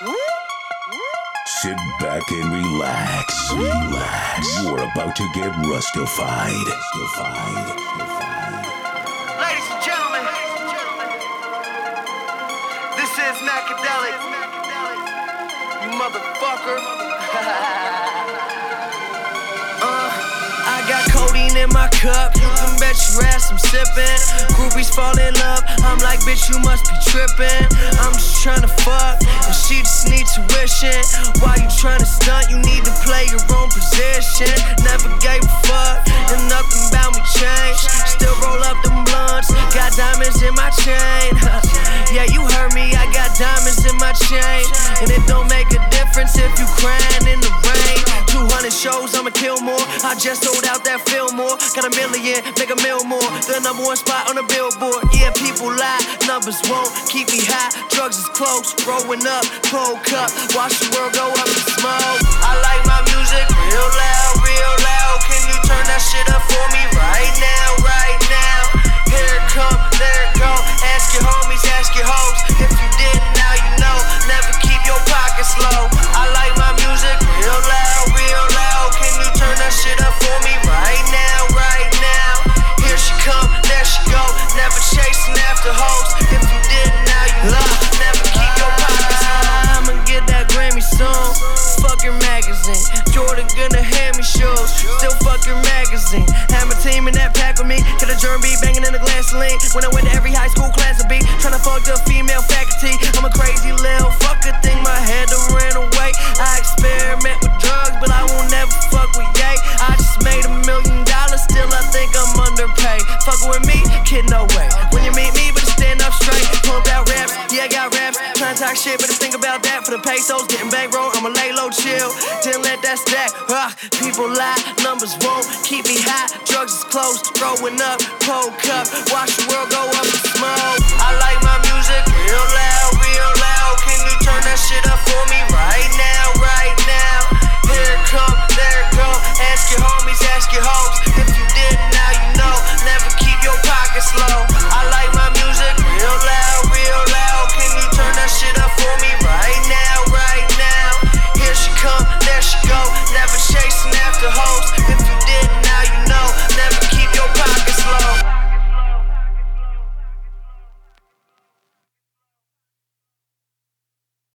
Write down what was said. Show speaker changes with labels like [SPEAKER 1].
[SPEAKER 1] Sit back and relax. Relax. You are about to get rustified.
[SPEAKER 2] Ladies and gentlemen, this is Macadelic. You motherfucker. I got codeine in my cup. You can bet your ass I'm sippin'. Groupies fall in love. I'm like, bitch, you must be trippin'. I'm just tryna fuck, and she just need tuition. Why you tryna stunt? You need to play your own position. Never gave a fuck, and nothing about me changed. Still roll up them blunts. Got diamonds in my chain. Yeah, you heard me. I got diamonds in my chain, and it don't make a difference if you crying in the rain. 200 shows, I'ma kill more. I just sold out that Fillmore. Got $1 million, make $1 million more. The #1 spot on the billboard. Yeah, people lie, numbers won't keep me high. Drugs is close, growing up, cold cup. Watch the world go up in smoke. I like my music real loud, real loud. Can you turn that shit up for me right now, right now? Here it come, there it go. Ask your homies, ask your hoes. If you didn't, now you know. Never keep your pockets low. I like my music real loud, real loud. Can you turn that shit up for me right now, right now? Here she come, there she go. Never chasing after hoes. If you didn't, now you know. Never keep your pockets low. I'ma get that Grammy soon. Fuck your magazine. Jordan gonna hand me shoes. Still fuck your magazine. Have my team in that pack with me. Get a germ beat banging in the glass lean. When I went to every high school class to be tryna fuck the female faculty. I'm a crazy little fucker. Think my head done ran away. I experiment with drugs, but I won't never fuck with Ye. I just made $1 million. Still I think I'm underpaid. Fuckin' with me, kid, no way. When you meet me, better stand up straight. Pump out raps, yeah, I got raps. Tryna talk shit, better think about that. For the pesos, getting bankroll, I'ma lay low, chill. Didn't let that stack. People lie, numbers won't keep me high. Drugs is close, growing up, cold cup. Watch the world go